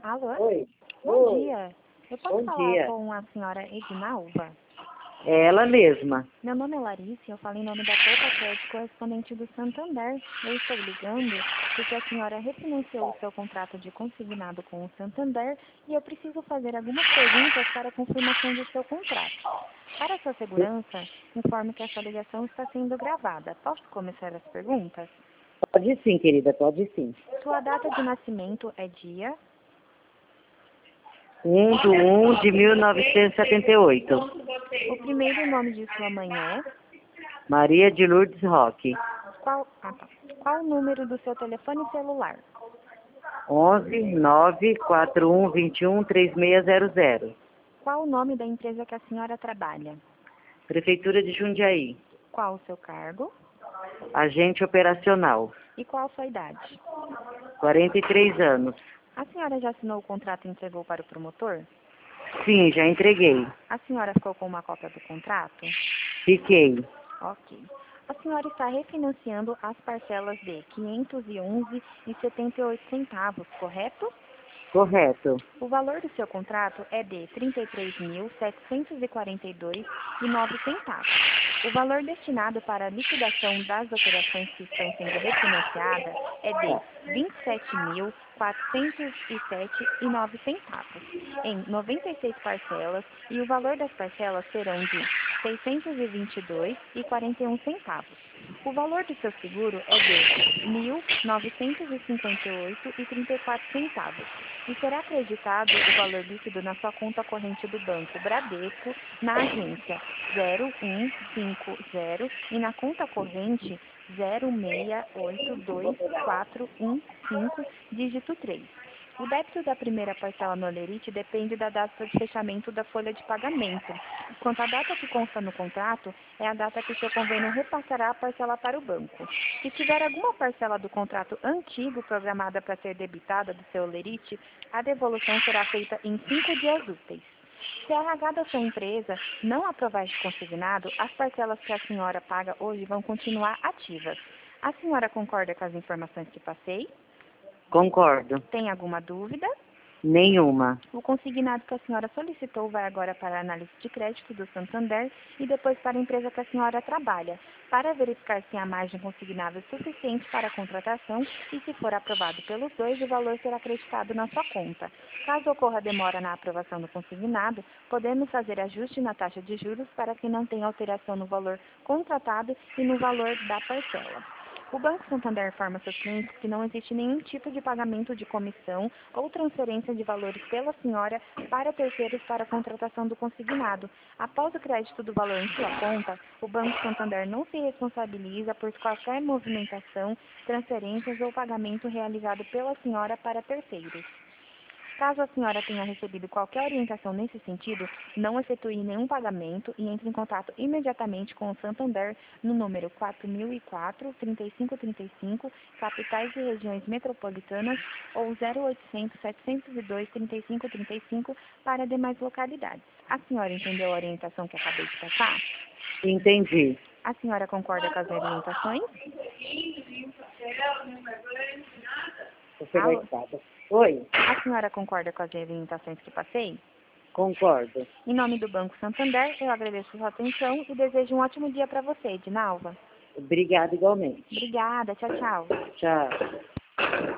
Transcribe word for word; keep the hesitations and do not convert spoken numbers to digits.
Alô? Oi. Bom Oi. dia. Eu posso Bom falar dia. com a senhora Edinalva? É ela mesma. Meu nome é Larissa e eu falo em nome da Copa Crédito correspondente do Santander. Eu estou ligando porque a senhora refinanciou o seu contrato de consignado com o Santander e eu preciso fazer algumas perguntas para a confirmação do seu contrato. Para sua segurança, informe que essa ligação está sendo gravada. Posso começar as perguntas? Pode sim, querida, pode sim. Sua data de nascimento é dia? um de um de mil novecentos e setenta e oito. O primeiro nome de sua mãe é? Maria de Lourdes Roque. Qual, ah, tá. Qual o número do seu telefone celular? onze nove quatro um dois um três seis zero zero. Qual o nome da empresa que a senhora trabalha? Prefeitura de Jundiaí. Qual o seu cargo? Agente operacional. E qual a sua idade? quarenta e três anos. A senhora já assinou o contrato e entregou para o promotor? Sim, já entreguei. A senhora ficou com uma cópia do contrato? Fiquei. Ok. A senhora está refinanciando as parcelas de quinhentos e onze reais e setenta e oito centavos, correto? Correto. O valor do seu contrato é de trinta e três mil, setecentos e quarenta e dois reais e nove centavos. O valor destinado para a liquidação das operações que estão sendo refinanciadas é de vinte e sete mil, quatrocentos e sete reais e nove centavos, em noventa e seis parcelas, e o valor das parcelas serão de seiscentos e vinte e dois reais e quarenta e um centavos. O valor do seu seguro é de mil novecentos e cinquenta e oito reais e trinta e quatro centavos. E será acreditado o valor líquido na sua conta corrente do Banco Bradesco, na agência zero um cinco zero e na conta corrente zero seis oito dois quatro um cinco, dígito três. O débito da primeira parcela no Olerite depende da data de fechamento da folha de pagamento. Quanto à data que consta no contrato, é a data que o seu convênio repassará a parcela para o banco. Se tiver alguma parcela do contrato antigo programada para ser debitada do seu Olerite, a devolução será feita em cinco dias úteis. Se a R H da sua empresa não aprovar este consignado, as parcelas que a senhora paga hoje vão continuar ativas. A senhora concorda com as informações que passei? Concordo. Tem alguma dúvida? Nenhuma. O consignado que a senhora solicitou vai agora para a análise de crédito do Santander e depois para a empresa que a senhora trabalha, para verificar se a margem consignável é suficiente para a contratação e, se for aprovado pelos dois, o valor será acreditado na sua conta. Caso ocorra demora na aprovação do consignado, podemos fazer ajuste na taxa de juros para que não tenha alteração no valor contratado e no valor da parcela. O Banco Santander informa seus clientes que não existe nenhum tipo de pagamento de comissão ou transferência de valores pela senhora para terceiros para a contratação do consignado. Após o crédito do valor em sua conta, o Banco Santander não se responsabiliza por qualquer movimentação, transferências ou pagamento realizado pela senhora para terceiros. Caso a senhora tenha recebido qualquer orientação nesse sentido, não efetue nenhum pagamento e entre em contato imediatamente com o Santander no número quatro mil e quatro, trinta e cinco trinta e cinco, capitais e regiões metropolitanas, ou zero oitocentos, setecentos e dois, trinta e cinco trinta e cinco para demais localidades. A senhora entendeu a orientação que acabei de passar? Entendi. A senhora concorda com as orientações? Você vai Alô? estar. Oi. A senhora concorda com as orientações que passei? Concordo. Em nome do Banco Santander, eu agradeço a sua atenção e desejo um ótimo dia para você, Edinalva. Obrigada igualmente. Obrigada, tchau, tchau. Tchau.